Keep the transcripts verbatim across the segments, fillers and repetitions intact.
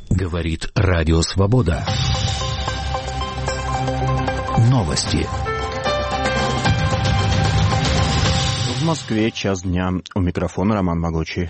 Говорит Радио Свобода. Новости. В Москве час дня. У микрофона Роман Могучий.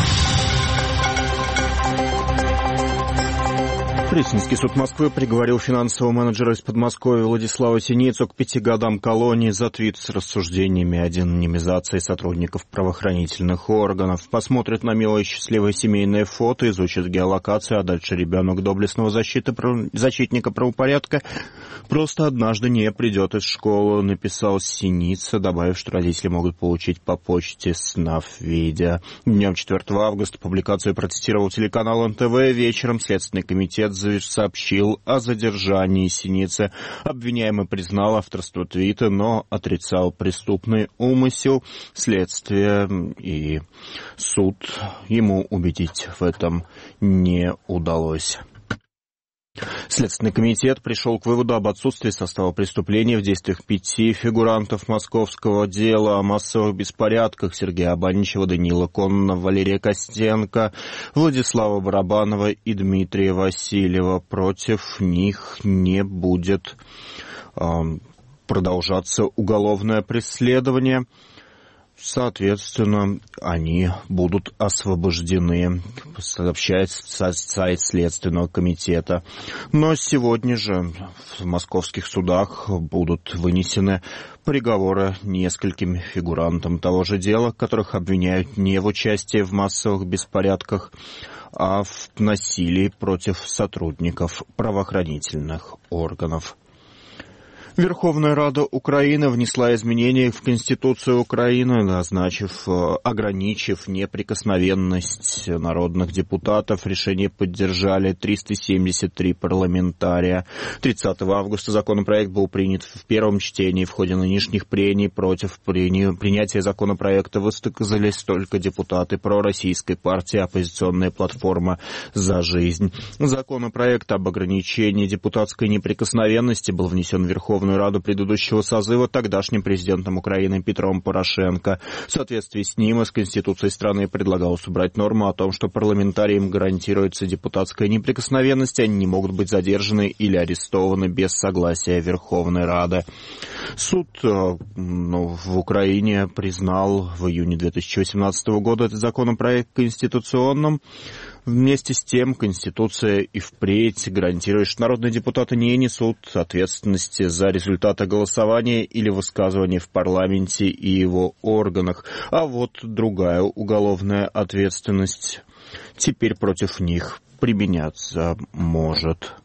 Пресинский суд Москвы приговорил финансового менеджера из Подмосковья Владислава Синицу к пяти годам колонии за твит с рассуждениями о деанонимизации сотрудников правоохранительных органов. Посмотрит на милое и счастливое семейное фото, изучит геолокацию, а дальше ребенок доблестного защиты, защитника правопорядка просто однажды не придет из школы, написал Синица, добавив, что родители могут получить по почте СНАФ-видео. Днем четвёртого августа публикацию процитировал телеканал эн тэ вэ. Вечером Следственный комитет сообщил о задержании Синицы. Обвиняемый признал авторство твита, но отрицал преступный умысел. Следствие и суд ему убедить в этом не удалось. Следственный комитет пришел к выводу об отсутствии состава преступления в действиях пяти фигурантов московского дела о массовых беспорядках: Сергея Абаничева, Даниила Кононова, Валерия Костенко, Владислава Барабанова и Дмитрия Васильева. Против них не будет э, продолжаться уголовное преследование. Соответственно, они будут освобождены, сообщает сайт Следственного комитета. Но сегодня же в московских судах будут вынесены приговоры нескольким фигурантам того же дела, которых обвиняют не в участии в массовых беспорядках, а в насилии против сотрудников правоохранительных органов. Верховная Рада Украины внесла изменения в Конституцию Украины, назначив, ограничив неприкосновенность народных депутатов. Решение поддержали триста семьдесят три парламентария. тридцатого августа законопроект был принят в первом чтении. В ходе нынешних прений против принятия законопроекта высказались только депутаты пророссийской партии «Оппозиционная платформа за жизнь». Законопроект об ограничении депутатской неприкосновенности был внесен в Верховную Раду предыдущего созыва тогдашним президентом Украины Петром Порошенко. В соответствии с ним из Конституции страны предлагалось убрать норму о том, что парламентариям гарантируется депутатская неприкосновенность, они не могут быть задержаны или арестованы без согласия Верховной Рады. Суд ну, в Украине признал в июне две тысячи восемнадцатого года этот законопроект конституционным. Вместе с тем, Конституция и впредь гарантирует, что народные депутаты не несут ответственности за результаты голосования или высказывания в парламенте и его органах. А вот другая уголовная ответственность теперь против них применяться может.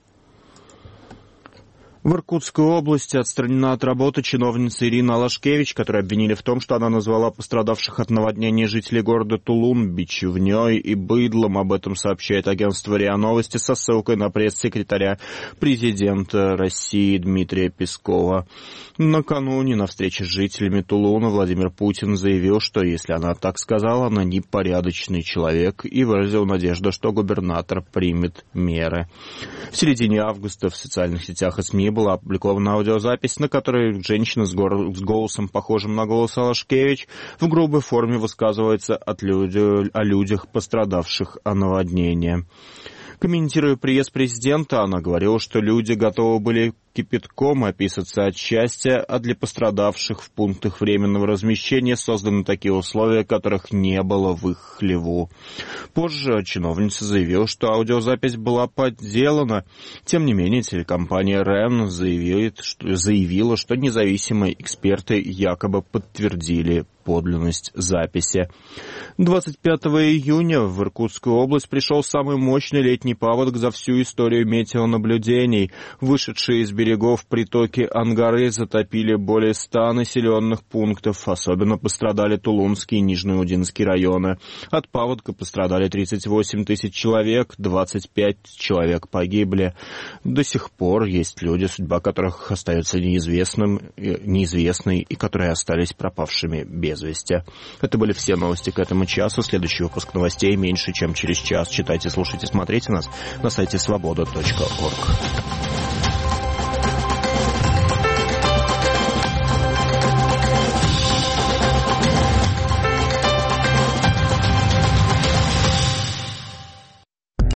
В Иркутской области отстранена от работы чиновница Ирина Алашкевич, которую обвинили в том, что она назвала пострадавших от наводнения жителей города Тулун бичевней и быдлом. Об этом сообщает агентство РИА Новости со ссылкой на пресс-секретаря президента России Дмитрия Пескова. Накануне на встрече с жителями Тулуна Владимир Путин заявил, что если она так сказала, она непорядочный человек, и выразил надежду, что губернатор примет меры. В середине августа в социальных сетях и СМИ была опубликована аудиозапись, на которой женщина с, гор... с голосом, похожим на голос Алашкевич, в грубой форме высказывается от люди... о людях, пострадавших от наводнения. Комментируя приезд президента, она говорила, что люди готовы были кипятком описаться от счастья, а для пострадавших в пунктах временного размещения созданы такие условия, которых не было в их хлеву. Позже чиновница заявила, что аудиозапись была подделана. Тем не менее, телекомпания РЕН заявила, что, заявила, что независимые эксперты якобы подтвердили подлинность записи. двадцать пятого июня в Иркутскую область пришел самый мощный летний паводок за всю историю метеонаблюдений. Вышедшие из берегов притоки Ангары затопили более ста населенных пунктов. Особенно пострадали Тулунский и Нижнеудинский районы. От паводка пострадали тридцать восемь тысяч человек, двадцать пять человек погибли. До сих пор есть люди, судьба которых остается неизвестным, неизвестной и которые остались пропавшими без вести. Это были все новости к этому часу. Следующий выпуск новостей меньше, чем через час. Читайте, слушайте, смотрите нас на сайте свобода точка орг.